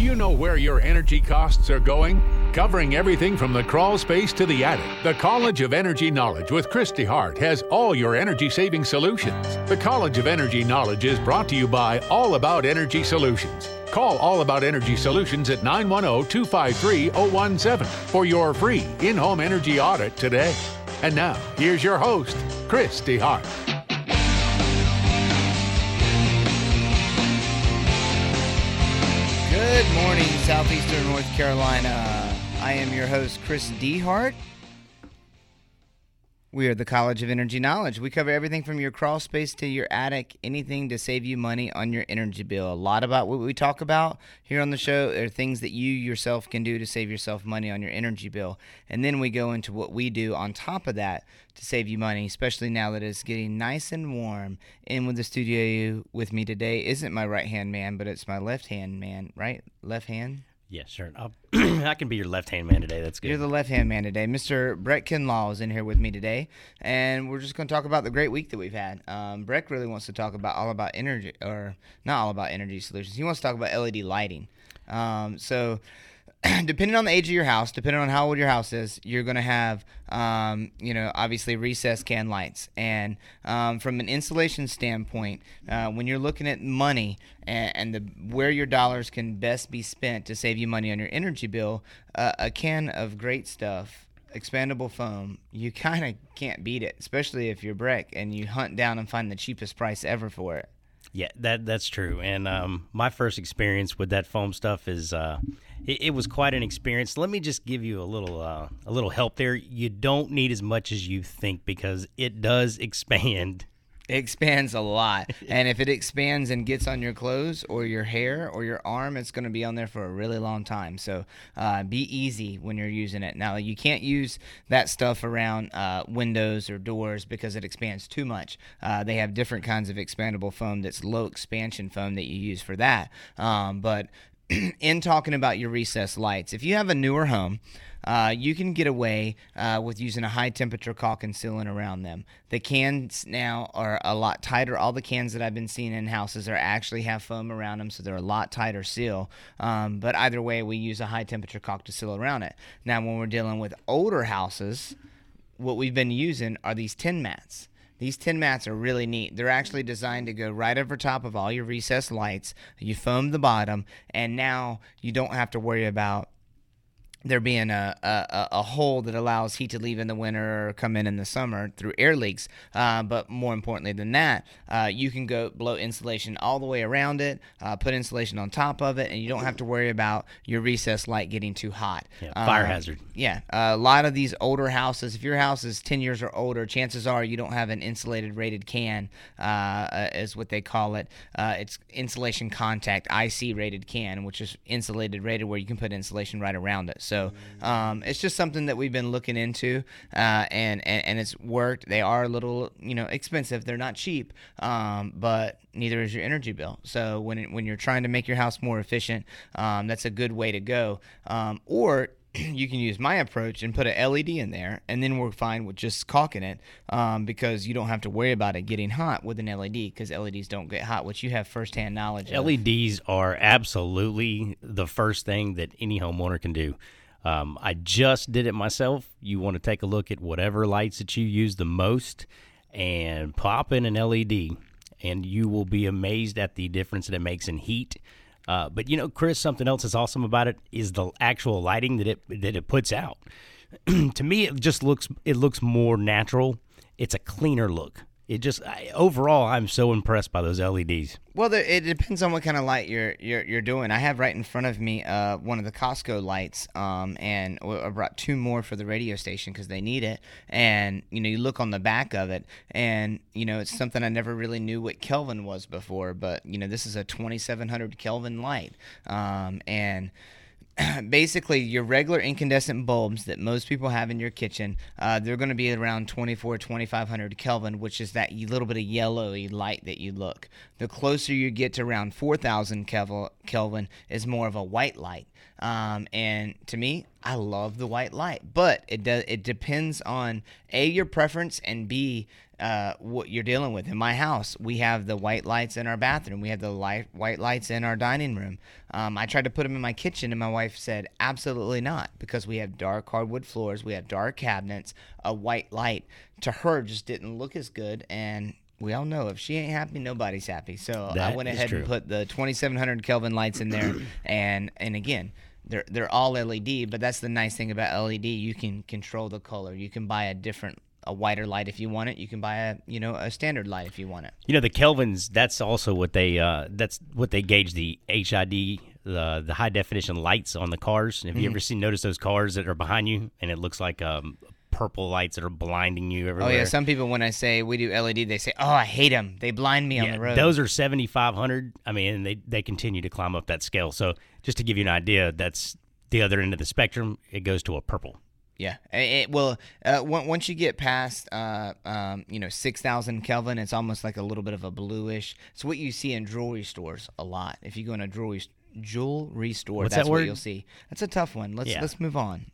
you know where your energy costs are going? Covering everything from the crawl space to the attic, the College of Energy Knowledge with Christy Hart has all your energy-saving solutions. The College of Energy Knowledge is brought to you by All About Energy Solutions. Call All About Energy Solutions at 910-253-017 for your free in-home energy audit today. And now, here's your host, Christy Hart. Good morning, Southeastern North Carolina. I am your host, Chris D. Hart. We are the College of Energy Knowledge. We cover everything from your crawl space to your attic, anything to save you money on your energy bill. A lot about what we talk about here on the show are things that you yourself can do to save yourself money on your energy bill. And then we go into what we do on top of that to save you money, especially now that it's getting nice and warm. In with the studio with me today isn't my right-hand man, but it's my left-hand man, right? Left hand? Yeah, sure. I can be your left-hand man today. That's good. You're the left-hand man today. Mr. Brett Kinlaw is in here with me today, and we're just going to talk about the great week that we've had. Brett really wants to talk about all about energy, or not all about energy solutions. He wants to talk about LED lighting. So depending on the age of your house, depending on how old your house is, you're going to have, obviously recessed can lights. And from an installation standpoint, when you're looking at money and where your dollars can best be spent to save you money on your energy bill, a can of great stuff, expandable foam, you kind of can't beat it, especially if you're Breck and you hunt down and find the cheapest price ever for it. Yeah, that's true. And my first experience with that foam stuff is it was quite an experience. Let me just give you a little help there. You don't need as much as you think because it does expand. It expands a lot. And if it expands and gets on your clothes or your hair or your arm, it's going to be on there for a really long time. So be easy when you're using it. Now, you can't use that stuff around windows or doors because it expands too much. They have different kinds of expandable foam that's low expansion foam that you use for that. But in talking about your recessed lights, if you have a newer home, you can get away with using a high-temperature caulk and sealant around them. The cans now are a lot tighter. All the cans that I've been seeing in houses actually have foam around them, so they're a lot tighter seal. But either way, we use a high-temperature caulk to seal around it. Now, when we're dealing with older houses, what we've been using are these tin mats. These tin mats are really neat. They're actually designed to go right over top of all your recessed lights. You foam the bottom, and now you don't have to worry about there being a hole that allows heat to leave in the winter or come in the summer through air leaks. But more importantly than that, you can go blow insulation all the way around it, put insulation on top of it, and you don't have to worry about your recessed light getting too hot. Yeah, fire hazard. Yeah, a lot of these older houses, if your house is 10 years or older, chances are you don't have an insulated rated can, is what they call it. It's insulation contact, IC rated can, which is insulated rated where you can put insulation right around it. So it's just something that we've been looking into, and it's worked. They are a little, expensive. They're not cheap, but neither is your energy bill. So when you're trying to make your house more efficient, that's a good way to go. Or you can use my approach and put an LED in there, and then we're fine with just caulking it, because you don't have to worry about it getting hot with an LED, because LEDs don't get hot, which you have firsthand knowledge of. LEDs are absolutely the first thing that any homeowner can do. I just did it myself. You want to take a look at whatever lights that you use the most and pop in an LED, and you will be amazed at the difference that it makes in heat. But Chris, something else that's awesome about it is the actual lighting that it puts out. To me, it looks more natural. It's a cleaner look. Overall, I'm so impressed by those LEDs. Well, it depends on what kind of light you're doing. I have right in front of me one of the Costco lights, and I brought two more for the radio station because they need it. And you look on the back of it, and it's something I never really knew what Kelvin was before. But this is a 2700 Kelvin light, and basically your regular incandescent bulbs that most people have in your kitchen, they're going to be around 2500 Kelvin, which is that little bit of yellowy light that you look. The closer you get to around 4000 Kelvin is more of a white light. And to me, I love the white light, but it depends on A, your preference, and B, what you're dealing with. In my house, we have the white lights in our bathroom. We have the white lights in our dining room. I tried to put them in my kitchen, and my wife said, absolutely not, because we have dark hardwood floors. We have dark cabinets. A white light to her just didn't look as good, and we all know if she ain't happy, nobody's happy. So I went ahead and put the 2700 Kelvin lights in there, and again, they're all LED, but that's the nice thing about LED. You can control the color. You can buy a whiter light if you want it. You can buy a standard light if you want it. The Kelvins, that's also what they gauge the HID, the high definition lights on the cars. Have you ever noticed those cars that are behind you and it looks like purple lights that are blinding you everywhere? Oh yeah, some people, when I say we do LED, they say, "Oh, I hate them. They blind me on the road." Those are 7,500. I mean, they continue to climb up that scale. So just to give you an idea, that's the other end of the spectrum. It goes to a purple. Yeah. Once you get past 6,000 Kelvin, it's almost like a little bit of a bluish. It's what you see in jewelry stores a lot. If you go in a jewelry store, What's that's that what word? you'll see. That's a tough one. Let's move on.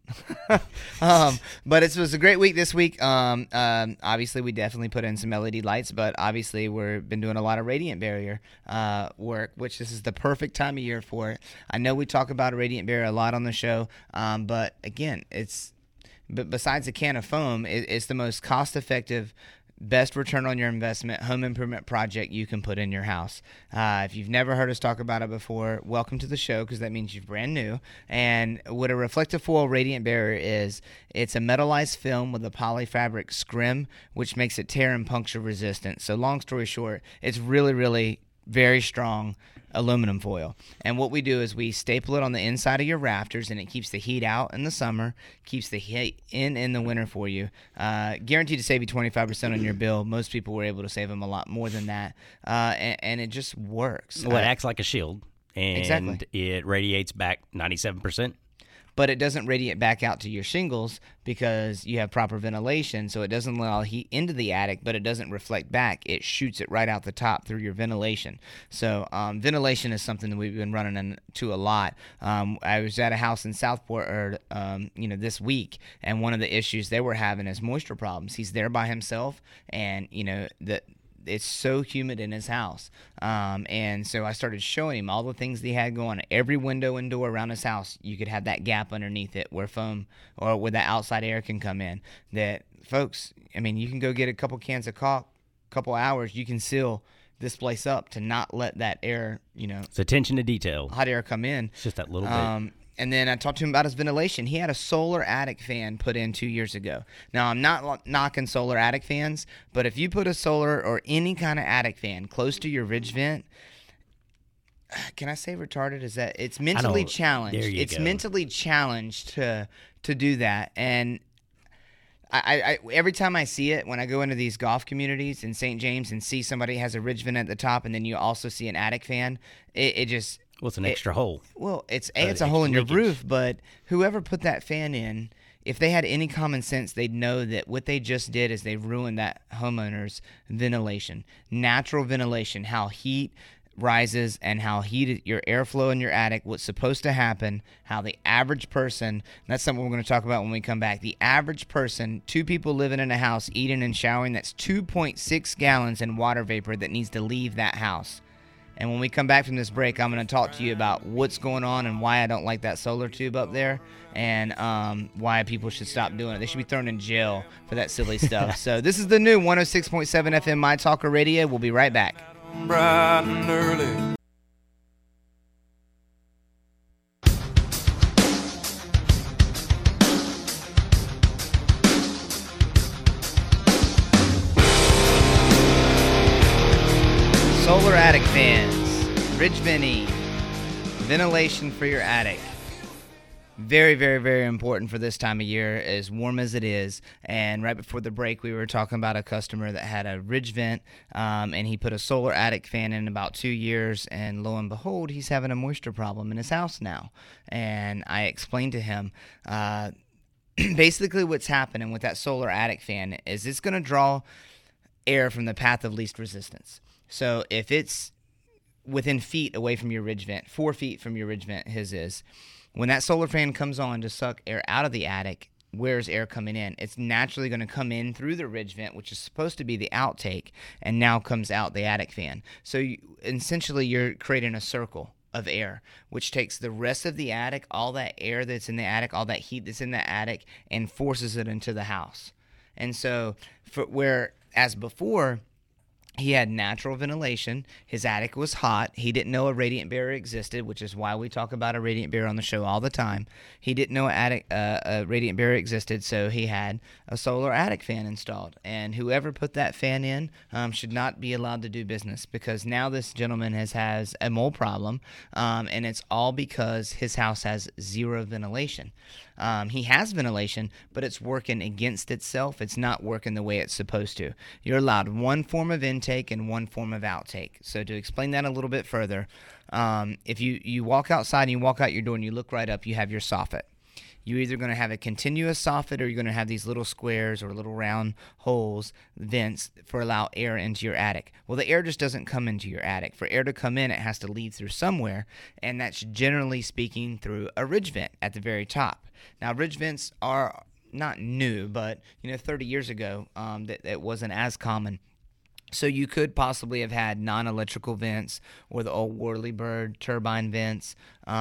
But it was a great week this week. Obviously, we definitely put in some LED lights, but obviously we've been doing a lot of radiant barrier work, which this is the perfect time of year for it. I know we talk about a radiant barrier a lot on the show, but again, but besides a can of foam, it's the most cost-effective, best return on your investment home improvement project you can put in your house. If you've never heard us talk about it before, welcome to the show, because that means you're brand new. And what a reflective foil radiant barrier is, it's a metallized film with a polyfabric scrim, which makes it tear and puncture resistant. So long story short, it's really, really very strong aluminum foil. And what we do is we staple it on the inside of your rafters, and it keeps the heat out in the summer, keeps the heat in the winter for you. Guaranteed to save you 25% on your bill. Most people were able to save them a lot more than that. And it just works. Well, it acts like a shield, and Exactly. it radiates back 97%. But it doesn't radiate back out to your shingles because you have proper ventilation, so it doesn't allow heat into the attic, but it doesn't reflect back. It shoots it right out the top through your ventilation. So ventilation is something that we've been running into a lot. I was at a house in Southport this week, and one of the issues they were having is moisture problems. He's there by himself, and it's so humid in his house. And so I started showing him all the things that he had going. Every window and door around his house, you could have that gap underneath it where foam or where the outside air can come in. That, folks, I mean, you can go get a couple cans of caulk, couple hours, you can seal this place up to not let that air, It's attention to detail. hot air come in. It's just that little bit. And then I talked to him about his ventilation. He had a solar attic fan put in 2 years ago. Now, I'm not knocking solar attic fans, but if you put a solar or any kind of attic fan close to your ridge vent, can I say retarded? Is that it's mentally challenged? There you it's go. mentally challenged to do that. And I every time I see it, when I go into these golf communities in St. James and see somebody has a ridge vent at the top, and then you also see an attic fan, it just... Well, it's an extra hole. Well, it's a extra hole in your leakage. roof, but whoever put that fan in, if they had any common sense, they'd know that what they just did is they ruined that homeowner's ventilation, natural ventilation, how heat rises and how your airflow in your attic, what's supposed to happen, how the average person, that's something we're going to talk about when we come back, the average person, 2 people living in a house, eating and showering, that's 2.6 gallons in water vapor that needs to leave that house. And when we come back from this break, I'm going to talk to you about what's going on and why I don't like that solar tube up there, and why people should stop doing it. They should be thrown in jail for that silly stuff. So this is the new 106.7 FM My Talker Radio. We'll be right back. Bright and early. Solar attic fans, ridge venting, ventilation for your attic. Very, very, very important for this time of year, as warm as it is. And right before the break, we were talking about a customer that had a ridge vent, and he put a solar attic fan in about 2 years, and lo and behold, he's having a moisture problem in his house now. And I explained to him, basically what's happening with that solar attic fan is it's going to draw air from the path of least resistance. So if it's within feet away from your ridge vent, 4 feet from your ridge vent, his is, when that solar fan comes on to suck air out of the attic, where's air coming in? It's naturally going to come in through the ridge vent, which is supposed to be the outtake, and now comes out the attic fan. So essentially you're creating a circle of air, which takes the rest of the attic, all that air that's in the attic, all that heat that's in the attic, and forces it into the house. And so whereas before, he had natural ventilation. His attic was hot. He didn't know a radiant barrier existed, which is why we talk about a radiant barrier on the show all the time. He didn't know a radiant barrier existed, so he had a solar attic fan installed. And whoever put that fan in should not be allowed to do business, because now this gentleman has a mold problem, and it's all because his house has zero ventilation. He has ventilation, but it's working against itself. It's not working the way it's supposed to. You're allowed one form of intake and one form of outtake. So to explain that a little bit further, if you walk outside and you walk out your door and you look right up, you have your soffit. You're either going to have a continuous soffit, or you're going to have these little squares or little round holes, vents, for allow air into your attic. Well, the air just doesn't come into your attic. For air to come in, it has to leave through somewhere, and that's generally speaking through a ridge vent at the very top. Now, ridge vents are not new, but 30 years ago, that wasn't as common. So you could possibly have had non-electrical vents, or the old Whirlybird turbine vents,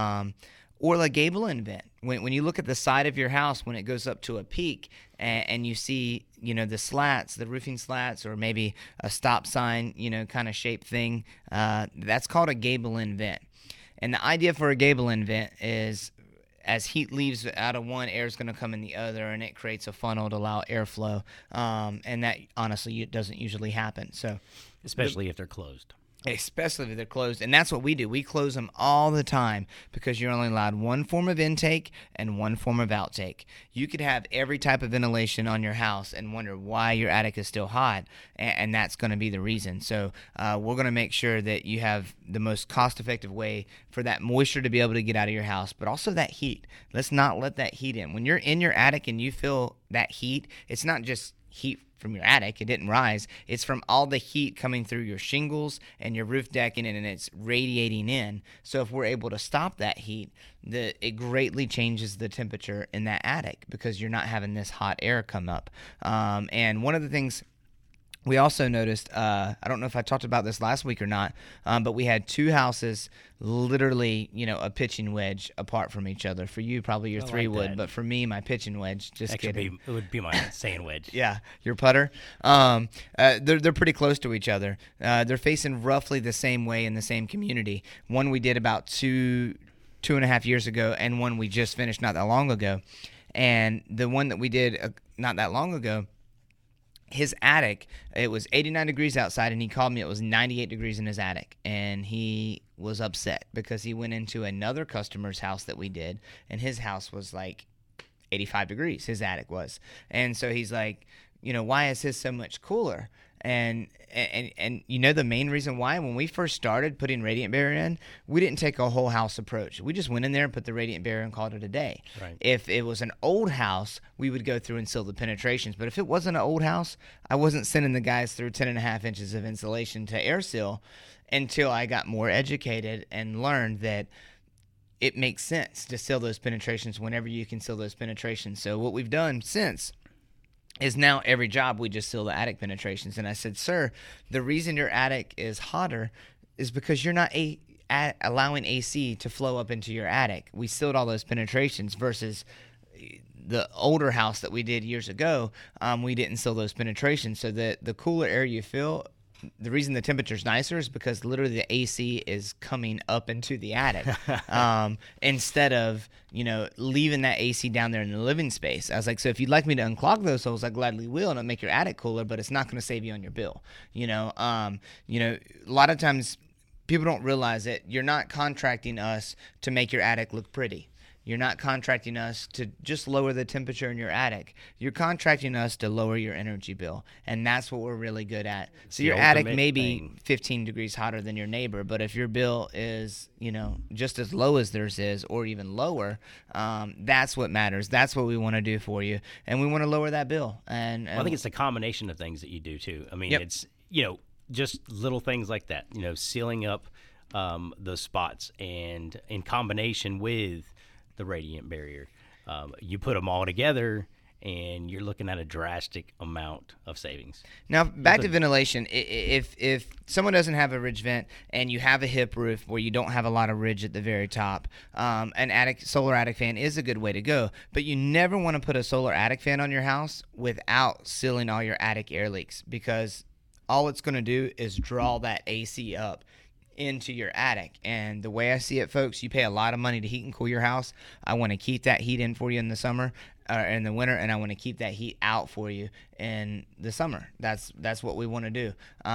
or a gable-end vent. When you look at the side of your house, when it goes up to a peak, and you see, the slats, the roofing slats, or maybe a stop sign, kind of shaped thing, that's called a gable-end vent. And the idea for a gable-end vent is, as heat leaves out of one, air is going to come in the other, and it creates a funnel to allow airflow. And that, honestly, doesn't usually happen. So, especially if they're closed. Especially if they're closed. And that's what we do. We close them all the time, because you're only allowed one form of intake and one form of outtake. You could have every type of ventilation on your house and wonder why your attic is still hot, and that's going to be the reason. So we're going to make sure that you have the most cost-effective way for that moisture to be able to get out of your house, but also that heat. Let's not let that heat in. When you're in your attic and you feel that heat, it's not just heat from your attic. It didn't rise. It's from all the heat coming through your shingles and your roof decking, and it's radiating in. So if we're able to stop that heat, it greatly changes the temperature in that attic, because you're not having this hot air come up. And one of the things we also noticed, I don't know if I talked about this last week or not, but we had two houses literally, a pitching wedge apart from each other. For you, probably your 3-wood, but for me, my pitching wedge, just kidding. It would be my sand wedge. Yeah, your putter. They're pretty close to each other. They're facing roughly the same way in the same community. One we did about 2.5 years ago, and one we just finished not that long ago. And the one that we did not that long ago, his attic, it was 89 degrees outside, and he called me. It was 98 degrees in his attic, and he was upset because he went into another customer's house that we did, and his house was like 85 degrees, his attic was. And so he's like, why is his so much cooler? And the main reason why, when we first started putting radiant barrier in, we didn't take a whole house approach. We just went in there and put the radiant barrier and called it a day. Right. If it was an old house, we would go through and seal the penetrations. But if it wasn't an old house, I wasn't sending the guys through 10.5 inches of insulation to air seal until I got more educated and learned that it makes sense to seal those penetrations whenever you can seal those penetrations. So what we've done since is now every job we just seal the attic penetrations. And I said, sir, the reason your attic is hotter is because you're not allowing AC to flow up into your attic. We sealed all those penetrations, versus the older house that we did years ago, we didn't seal those penetrations. So the cooler air you feel, the reason the temperature's nicer is because literally the AC is coming up into the attic, instead of, leaving that AC down there in the living space. I was like, so if you'd like me to unclog those holes, I gladly will, and it'll make your attic cooler, but it's not going to save you on your bill. A lot of times people don't realize that you're not contracting us to make your attic look pretty. You're not contracting us to just lower the temperature in your attic. You're contracting us to lower your energy bill, and that's what we're really good at. So your attic may be 15 degrees hotter than your neighbor, but if your bill is, just as low as theirs is, or even lower, that's what matters. That's what we want to do for you, and we want to lower that bill. And I think it's a combination of things that you do too. I mean, It's just little things like that. Sealing up the spots, and in combination with the radiant barrier, you put them all together, and you're looking at a drastic amount of savings. Now, back to ventilation. If someone doesn't have a ridge vent and you have a hip roof where you don't have a lot of ridge at the very top, an solar attic fan is a good way to go. But you never want to put a solar attic fan on your house without sealing all your attic air leaks, because all it's going to do is draw that AC up into your attic. And the way I see it, folks, you pay a lot of money to heat and cool your house. I want to keep that heat in for you in the summer or in the winter, and I want to keep that heat out for you in the summer. That's what we want to do,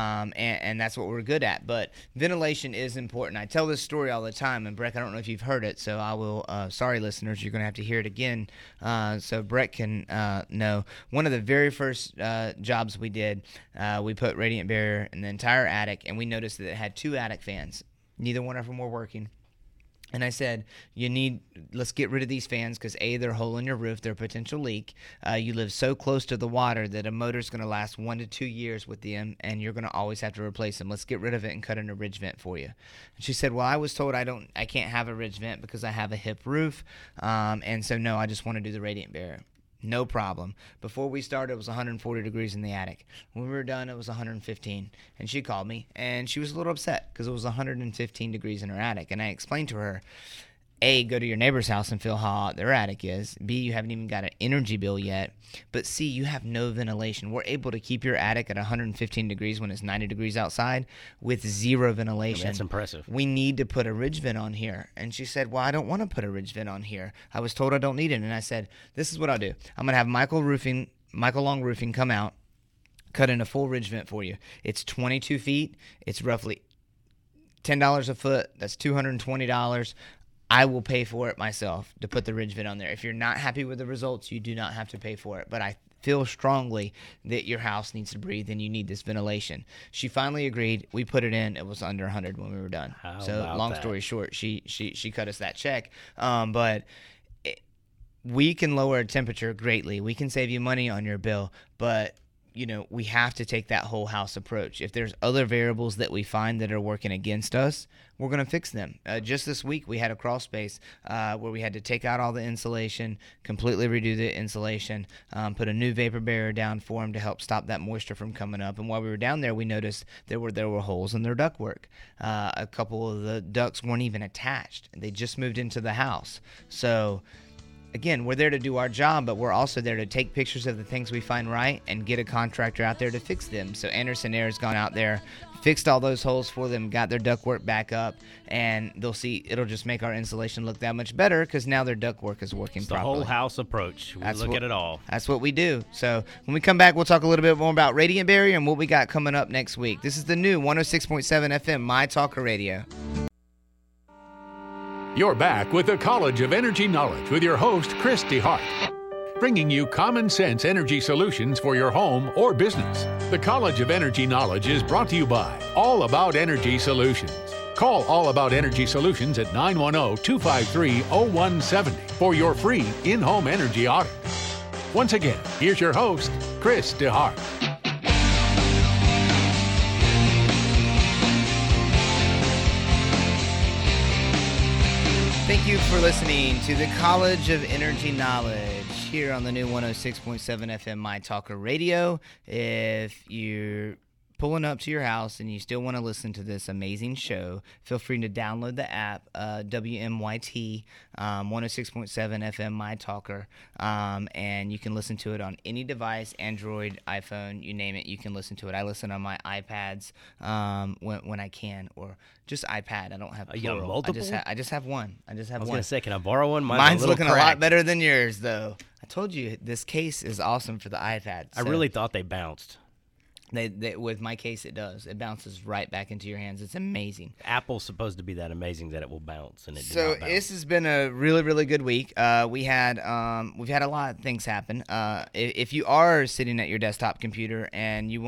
and that's what we're good at. But ventilation is important. I tell this story all the time, and Breck, I don't know if you've heard it, so I will. Sorry, listeners, you're going to have to hear it again, so Breck can know. One of the very first jobs we did, we put radiant barrier in the entire attic, and we noticed that it had 2 attic fans. Neither one of them were working. And I said, let's get rid of these fans because, A, they're a hole in your roof, they're a potential leak. You live so close to the water that a motor's going to last 1 to 2 years with them, and you're going to always have to replace them. Let's get rid of it and cut in a ridge vent for you. And she said, well, I was told I can't have a ridge vent because I have a hip roof, and so, no, I just want to do the radiant barrier. No problem. Before we started, it was 140 degrees in the attic. When we were done, it was 115. And she called me, and she was a little upset because it was 115 degrees in her attic. And I explained to her, A, go to your neighbor's house and feel how hot their attic is. B, you haven't even got an energy bill yet. But C, you have no ventilation. We're able to keep your attic at 115 degrees when it's 90 degrees outside with 0 ventilation. That's impressive. We need to put a ridge vent on here. And she said, well, I don't want to put a ridge vent on here. I was told I don't need it. And I said, this is what I'll do. I'm going to have Michael Long Roofing come out, cut in a full ridge vent for you. It's 22 feet. It's roughly $10 a foot. That's $220. I will pay for it myself to put the ridge vent on there. If you're not happy with the results, you do not have to pay for it. But I feel strongly that your house needs to breathe and you need this ventilation. She finally agreed. We put it in. It was under 100 when we were done. Long story short, she cut us that check. We can lower temperature greatly. We can save you money on your bill, but we have to take that whole house approach. If there's other variables that we find that are working against us, we're going to fix them. Just this week, we had a crawl space where we had to take out all the insulation, completely redo the insulation, put a new vapor barrier down for them to help stop that moisture from coming up. And while we were down there, we noticed there were holes in their ductwork. A couple of the ducts weren't even attached. They just moved into the house. So again, we're there to do our job, but we're also there to take pictures of the things we find right and get a contractor out there to fix them. So Anderson Air has gone out there, fixed all those holes for them, got their ductwork back up, and they'll see it'll just make our insulation look that much better because now their ductwork is working properly. The whole house approach. We look at it all. That's what we do. So when we come back, we'll talk a little bit more about Radiant Barrier and what we got coming up next week. This is the new 106.7 FM My Talker Radio. You're back with the College of Energy Knowledge with your host, Chris DeHart, bringing you common sense energy solutions for your home or business. The College of Energy Knowledge is brought to you by All About Energy Solutions. Call All About Energy Solutions at 910-253-0170 for your free in-home energy audit. Once again, here's your host, Chris DeHart. Thank you for listening to the College of Energy Knowledge here on the new 106.7 FM My Talker Radio. If you're pulling up to your house and you still want to listen to this amazing show, feel free to download the app, WMYT, 106.7 FM My Talker, and you can listen to it on any device, Android, iPhone, you name it, you can listen to it. I listen on my iPads when I can, or just iPad. I don't have plural. You got multiple? I just have one. I was going to say, can I borrow one? Mine's looking cracked. A lot better than yours, though. I told you, this case is awesome for the iPad. I really thought they bounced. With my case, it does. It bounces right back into your hands. It's amazing. Apple's supposed to be that amazing that it will bounce, and it did not bounce. This has been a really, really good week. We've had a lot of things happen. If you are sitting at your desktop computer and you want to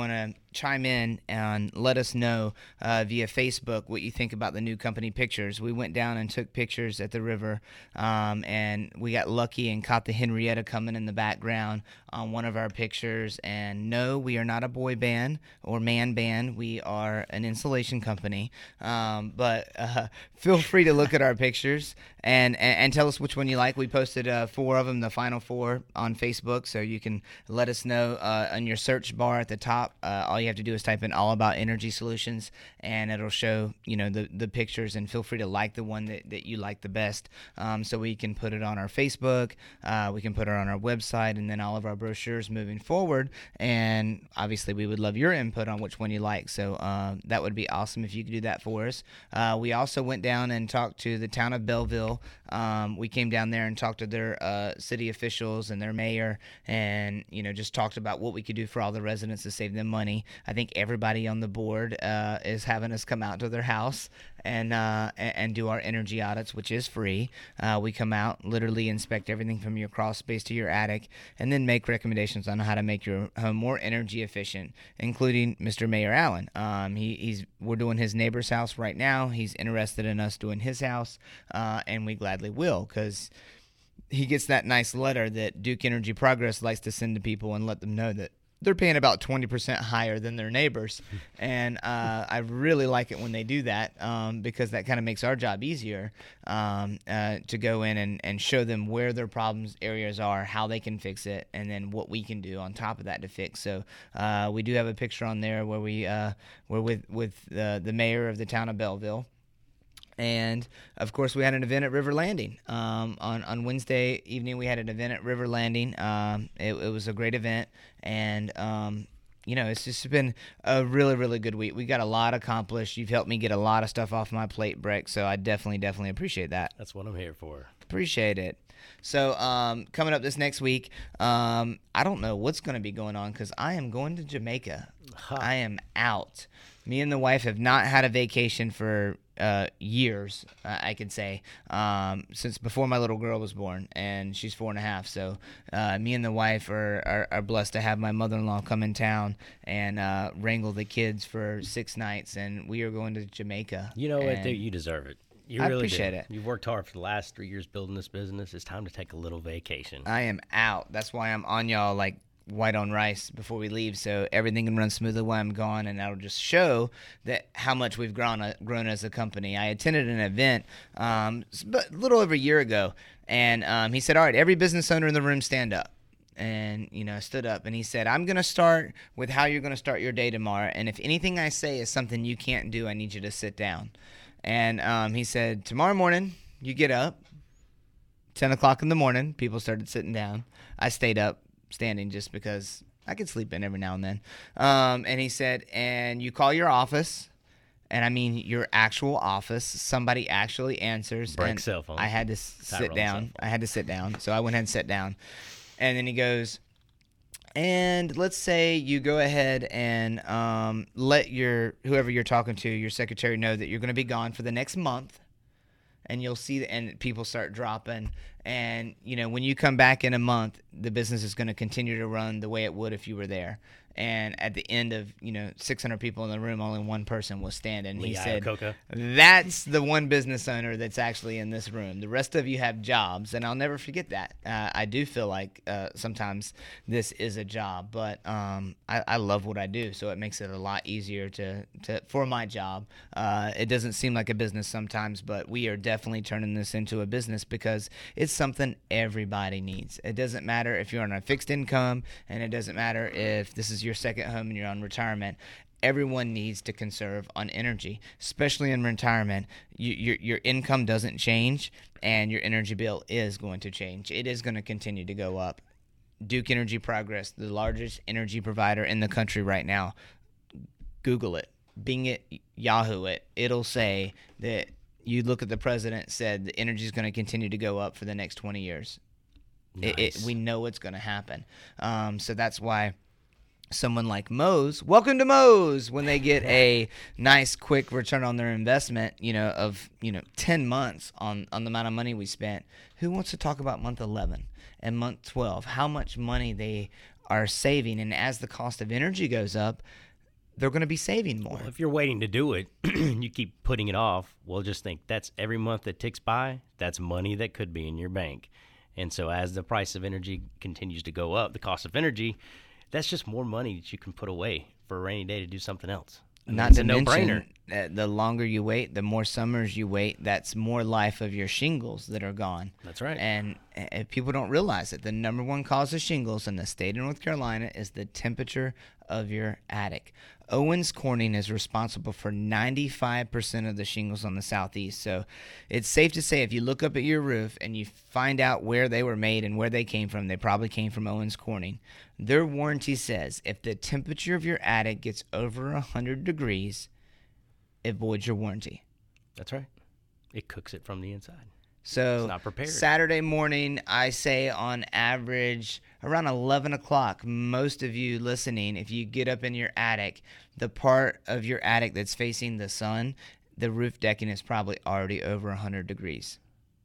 chime in and let us know via Facebook what you think about the new company pictures. We went down and took pictures at the river, and we got lucky and caught the Henrietta coming in the background on one of our pictures. And no, we are not a boy band or man band. We are an insulation company. But feel free to look at our pictures and tell us which one you like. We posted 4 of them, the final 4, on Facebook, so you can let us know on your search bar at the top. All you have to do is type in All About Energy Solutions, and it'll show the pictures. And feel free to like the one that you like the best, so we can put it on our Facebook. We can put it on our website, and then all of our brochures moving forward. And obviously, we would love your input on which one you like. So that would be awesome if you could do that for us. We also went down and talked to the town of Belleville. We came down there and talked to their city officials and their mayor, and just talked about what we could do for all the residents to save them money. I think everybody on the board is having us come out to their house and do our energy audits, which is free. We come out, literally inspect everything from your crawl space to your attic, and then make recommendations on how to make your home more energy efficient, including Mr. Mayor Allen. We're doing his neighbor's house right now. He's interested in us doing his house, and we gladly will, because he gets that nice letter that Duke Energy Progress likes to send to people and let them know that they're paying about 20% higher than their neighbors. And I really like it when they do that, because that kind of makes our job easier, to go in and show them where their problems areas are, how they can fix it, and then what we can do on top of that to fix. So we do have a picture on there where we're with the mayor of the town of Belleville. And, of course, we had an event at River Landing. On Wednesday evening, we had an event at River Landing. It was a great event. And, it's just been a really, really good week. We got a lot accomplished. You've helped me get a lot of stuff off my plate, Breck, so I definitely appreciate that. That's what I'm here for. Appreciate it. So coming up this next week, I don't know what's going to be going on, because I am going to Jamaica. I am out. Me and the wife have not had a vacation for years, I could say, since before my little girl was born, and she's 4.5. So me and the wife are blessed to have my mother-in-law come in town and wrangle the kids for 6 nights, and we are going to Jamaica. You know what? You deserve it. You I really appreciate do. it. You've worked hard for the last 3 years building this business. It's time to take a little vacation. I am out. That's why I'm on y'all like white on rice before we leave, so everything can run smoothly while I'm gone, and that'll just show that how much we've grown as a company. I attended an event but a little over a year ago, and he said, all right, every business owner in the room stand up. And, I stood up, and he said, I'm going to start with how you're going to start your day tomorrow, and if anything I say is something you can't do, I need you to sit down. And he said, tomorrow morning, you get up, 10 o'clock in the morning, people started sitting down. I stayed up, standing, just because I could sleep in every now and then. And he said, and you call your office, and I mean your actual office. Somebody actually answers. Break cell phone. I had to sit down. So I went ahead and sat down. And then he goes, and let's say you go ahead and let whoever you're talking to, your secretary, know that you're going to be gone for the next month. And you'll see and people start dropping. And, when you come back in a month, the business is going to continue to run the way it would if you were there. And at the end of, 600 people in the room, only one person was standing. He said, that's the one business owner that's actually in this room. The rest of you have jobs, and I'll never forget that. I do feel like sometimes this is a job, but I love what I do, so it makes it a lot easier for my job. It doesn't seem like a business sometimes, but we are definitely turning this into a business because it's something everybody needs. It doesn't matter if you're on a fixed income, and it doesn't matter if this is your second home and you're on retirement. Everyone needs to conserve on energy, especially in retirement. Your income doesn't change, and your energy bill is going to change. It is going to continue to go up. Duke Energy Progress, the largest energy provider in the country right now. Google it, Bing it, Yahoo it. It'll say that you look at the president said the energy is going to continue to go up for the next 20 years. Nice. We know it's going to happen. So that's why someone like Moe's, welcome to Moe's, when they get a nice quick return on their investment, of 10 months on the amount of money we spent. Who wants to talk about month 11 and month 12, how much money they are saving? And as the cost of energy goes up, they're going to be saving more. Well, if you're waiting to do it, you keep putting it off, well, just think that's every month that ticks by, that's money that could be in your bank. And so as the price of energy continues to go up, the cost of energy, that's just more money that you can put away for a rainy day to do something else. Not to mention, the longer you wait, the more summers you wait, that's more life of your shingles that are gone. That's right. And if people don't realize it, the number one cause of shingles in the state of North Carolina is the temperature of your attic. Owens Corning is responsible for 95% of the shingles on the southeast. So it's safe to say if you look up at your roof and you find out where they were made and where they came from, they probably came from Owens Corning. Their warranty says if the temperature of your attic gets over 100 degrees, it voids your warranty. That's right. It cooks it from the inside. So it's not prepared. Saturday morning, I say on average around 11 o'clock, most of you listening, if you get up in your attic, the part of your attic that's facing the sun, the roof decking is probably already over 100 degrees.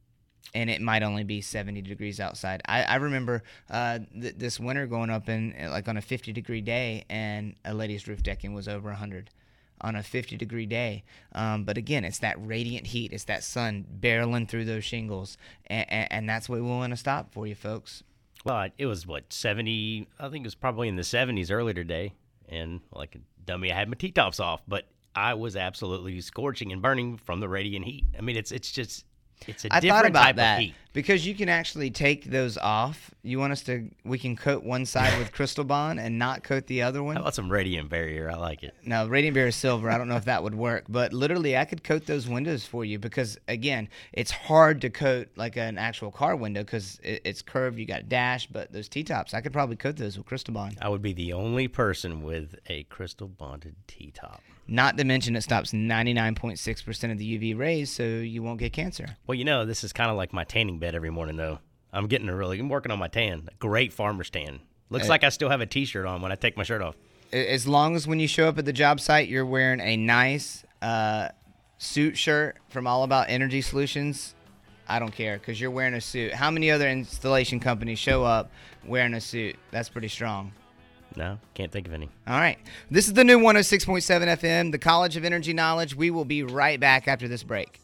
And it might only be 70 degrees outside. I remember this winter going up in like on a 50-degree day, and a lady's roof decking was over 100 on a 50-degree day. But again, it's that radiant heat. It's that sun barreling through those shingles, and that's what we want to stop for you folks. Well, it was, 70? I think it was probably in the 70s earlier today, and like a dummy, I had my T-tops off, but I was absolutely scorching and burning from the radiant heat. I mean, it's just... It's a different type of heat. Because you can actually take those off. You want us to? We can coat one side with Crystal Bond and not coat the other one. How about some radiant barrier? I like it. No, radiant barrier silver. I don't know if that would work, but literally, I could coat those windows for you because again, it's hard to coat like an actual car window because it's curved. You got a dash, but those T-tops, I could probably coat those with Crystal Bond. I would be the only person with a crystal bonded T-top. Not to mention it stops 99.6% of the UV rays, so you won't get cancer. Well, this is kind of like my tanning bed every morning, though. I'm working on my tan. A great farmer's tan. Looks like I still have a T-shirt on when I take my shirt off. As long as when you show up at the job site, you're wearing a nice suit shirt from All About Energy Solutions, I don't care because you're wearing a suit. How many other installation companies show up wearing a suit? That's pretty strong. No, can't think of any. All right. This is the new 106.7 FM, the College of Energy Knowledge. We will be right back after this break.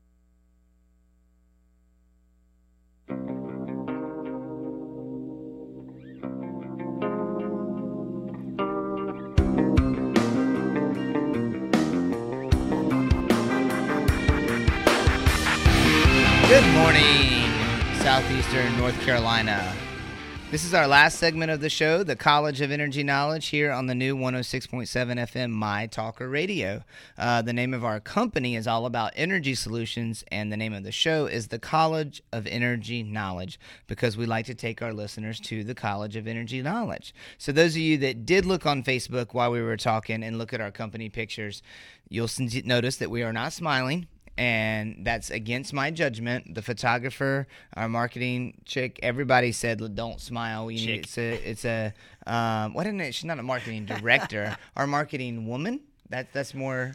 Good morning, Southeastern North Carolina. This is our last segment of the show, the College of Energy Knowledge, here on the new 106.7 FM My Talker Radio. The name of our company is All About Energy Solutions, and the name of the show is the College of Energy Knowledge, because we like to take our listeners to the College of Energy Knowledge. So those of you that did look on Facebook while we were talking and look at our company pictures, you'll notice that we are not smiling. And that's against my judgment. The photographer, our marketing chick, everybody said, "Don't smile." She's what isn't it? She's not a marketing director. Our marketing woman. That's more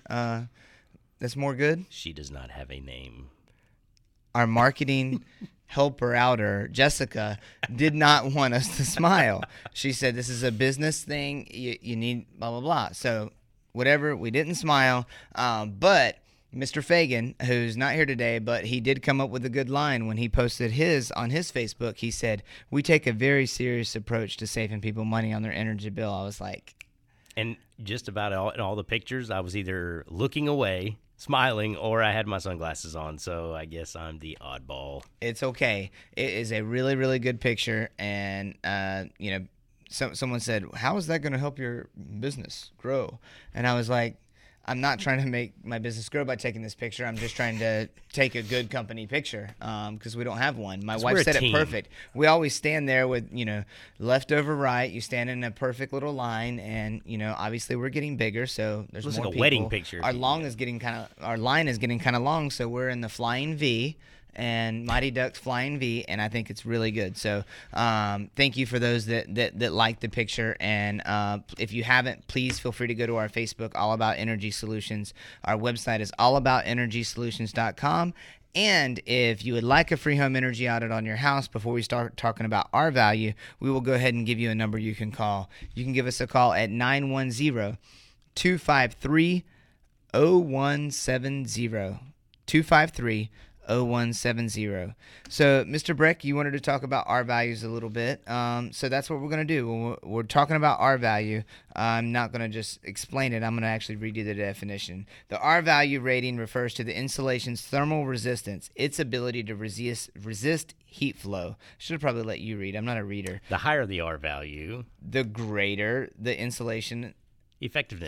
good. She does not have a name. Our marketing helper outer, Jessica, did not want us to smile. She said, "This is a business thing. You need blah blah blah." So whatever, we didn't smile, but Mr. Fagan, who's not here today, but he did come up with a good line when he posted his on his Facebook. He said, "We take a very serious approach to saving people money on their energy bill." I was like... And just about in all the pictures, I was either looking away, smiling, or I had my sunglasses on, so I guess I'm the oddball. It's okay. It is a really, really good picture, and, someone said, "How is that going to help your business grow?" And I was like, I'm not trying to make my business grow by taking this picture. I'm just trying to take a good company picture because we don't have one. My wife said it perfect. We always stand there with, left over right. You stand in a perfect little line, and, obviously we're getting bigger, so there's more people. Like a wedding picture. Our line is getting kind of long, so we're in the flying V. And Mighty Ducks Flying V, and I think it's really good. So thank you for those that like the picture. And if you haven't, please feel free to go to our Facebook, All About Energy Solutions. Our website is allaboutenergysolutions.com. And if you would like a free home energy audit on your house before we start talking about our value, we will go ahead and give you a number you can call. You can give us a call at 910 253-0170. 253-0170. So, Mr. Breck, you wanted to talk about R values a little bit. So that's what we're going to do. When we're talking about R value, I'm not going to just explain it. I'm going to actually read you the definition. The R value rating refers to the insulation's thermal resistance, its ability to resist heat flow. Should have probably let you read. I'm not a reader. The higher the R value, the greater the insulation effectiveness.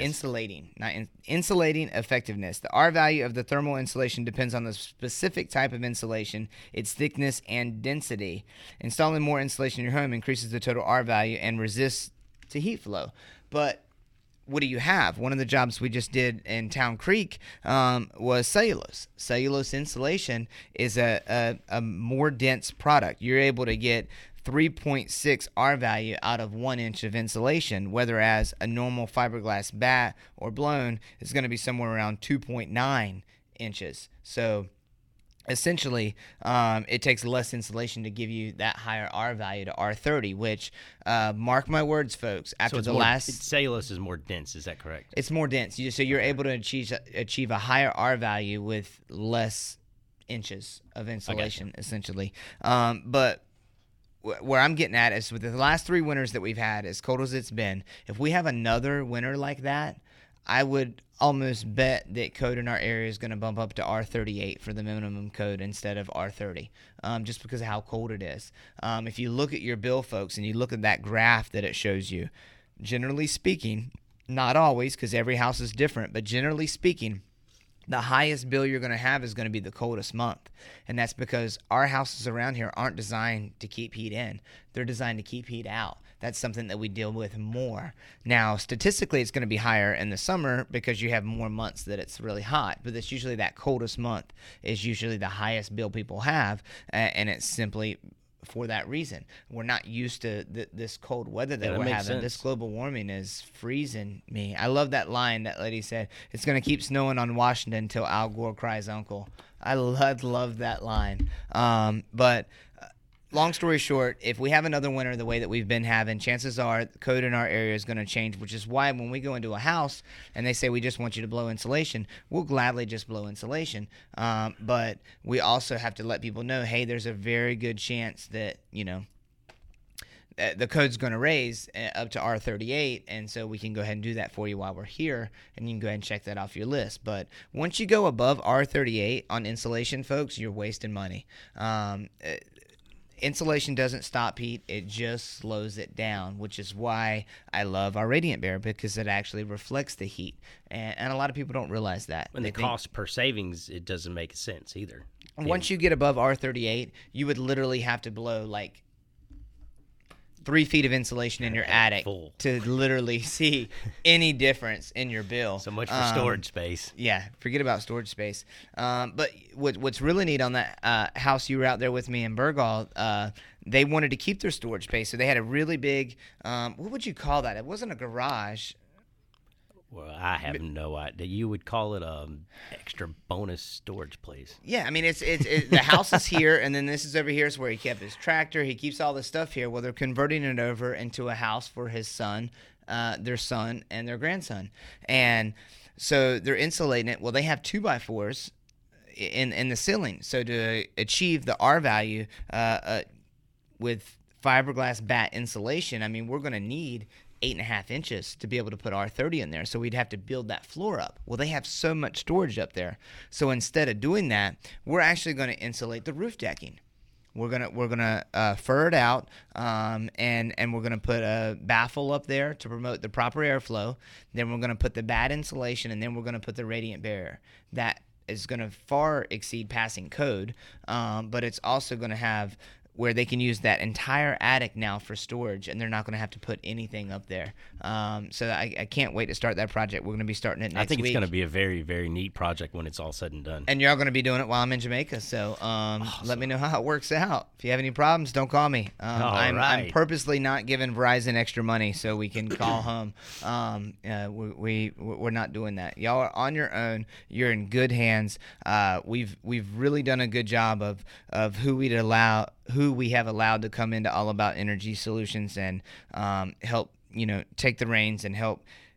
Insulating effectiveness. The R value of the thermal insulation depends on the specific type of insulation, its thickness, and density. Installing more insulation in your home increases the total R value and resists to heat flow. But what do you have? One of the jobs we just did in Town Creek was cellulose. Cellulose insulation is a more dense product. You're able to get 3.6 R value out of 1 inch of insulation, whereas a normal fiberglass bat or blown is going to be somewhere around 2.9 inches. So essentially, it takes less insulation to give you that higher R value to R30, which, mark my words, folks, after cellulose is more dense, is that correct? It's more dense. So you're able to achieve a higher R value with less inches of insulation, essentially. But where I'm getting at is with the last 3 winters that we've had, as cold as it's been, if we have another winter like that, I would almost bet that code in our area is going to bump up to R38 for the minimum code instead of R30, just because of how cold it is. If you look at your bill, folks, and you look at that graph that it shows you, generally speaking, not always because every house is different, but generally speaking, the highest bill you're going to have is going to be the coldest month. And that's because our houses around here aren't designed to keep heat in. They're designed to keep heat out. That's something that we deal with more. Now, statistically, it's going to be higher in the summer because you have more months that it's really hot. But it's usually that coldest month is usually the highest bill people have. And it's simply for that reason. We're not used to this cold weather that we're having. This global warming is freezing me. I love that line that lady said, it's going to keep snowing on Washington until Al Gore cries uncle. I love that line. But long story short, if we have another winter the way that we've been having, chances are the code in our area is going to change, which is why when we go into a house and they say we just want you to blow insulation, we'll gladly just blow insulation. But we also have to let people know, hey, there's a very good chance that, the code's going to raise up to R38, and so we can go ahead and do that for you while we're here, and you can go ahead and check that off your list. But once you go above R38 on insulation, folks, you're wasting money. Insulation doesn't stop heat, it just slows it down, which is why I love our Radiant Bear, because it actually reflects the heat. And a lot of people don't realize that. And the cost per savings, it doesn't make sense either. Once you get above R38, you would literally have to blow like 3 feet of insulation in your attic to literally see any difference in your bill. So much for storage space. Yeah, forget about storage space. But what's really neat on that house you were out there with me in Burgaw, they wanted to keep their storage space, so they had a really big, what would you call that? It wasn't a garage. Well, I have no idea. You would call it extra bonus storage place. Yeah, I mean, it's the house is here, and then this is over here is where he kept his tractor. He keeps all this stuff here. Well, they're converting it over into a house for his son, their son, and their grandson. And so they're insulating it. Well, they have 2x4s in the ceiling. So to achieve the R value with fiberglass bat insulation, I mean, we're going to need 8.5 inches to be able to put R30 in there. So we'd have to build that floor up. Well, they have so much storage up there. So instead of doing that, we're actually going to insulate the roof decking. We're gonna fur it out, and we're gonna put a baffle up there to promote the proper airflow. Then we're gonna put the bat insulation, and then we're gonna put the radiant barrier. That is gonna far exceed passing code, but it's also gonna have where they can use that entire attic now for storage, and they're not going to have to put anything up there. So I can't wait to start that project. We're going to be starting it next week. I think it's going to be a very, very neat project when it's all said and done. And you're all going to be doing it while I'm in Jamaica, so awesome. Let me know how it works out. If you have any problems, don't call me. I'm purposely not giving Verizon extra money so we can call home. We're not doing that. Y'all are on your own. You're in good hands. We've really done a good job of who we have allowed to come into All About Energy Solutions and help take the reins and help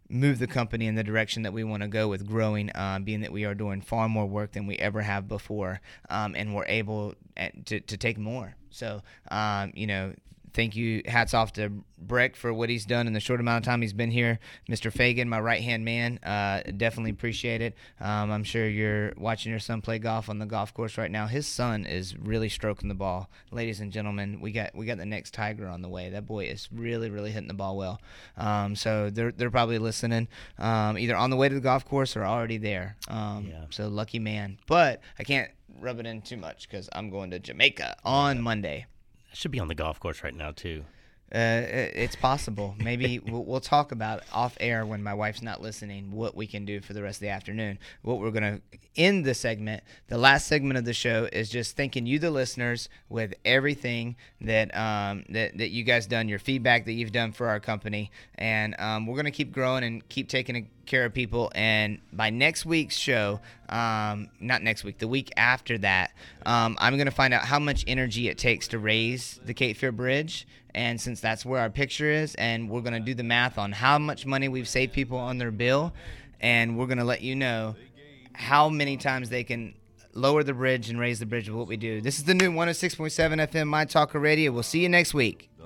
move the company in the direction that we want to go with growing, being that we are doing far more work than we ever have before, and we're able to take more. So, thank you. Hats off to Breck for what he's done in the short amount of time he's been here. Mr. Fagan, my right-hand man, definitely appreciate it. I'm sure you're watching your son play golf on the golf course right now. His son is really stroking the ball. Ladies and gentlemen, we got the next Tiger on the way. That boy is really, really hitting the ball well. So they're probably listening, either on the way to the golf course or already there. So lucky man. But I can't rub it in too much because I'm going to Jamaica on Monday. Should be on the golf course right now too. It's possible. Maybe we'll talk about off air when my wife's not listening what we can do for the rest of the afternoon. What we're going to end the segment, the last segment of the show, is just thanking you, the listeners, with everything that that you guys done, your feedback that you've done for our company, and we're going to keep growing and keep taking care of people. And by next week's show, not next week, the week after that, I'm going to find out how much energy it takes to raise the Cape Fear Bridge. And since that's where our picture is, and we're going to do the math on how much money we've saved people on their bill, and we're going to let you know how many times they can lower the bridge and raise the bridge of what we do. This is the new 106.7 FM My Talker Radio. We'll see you next week.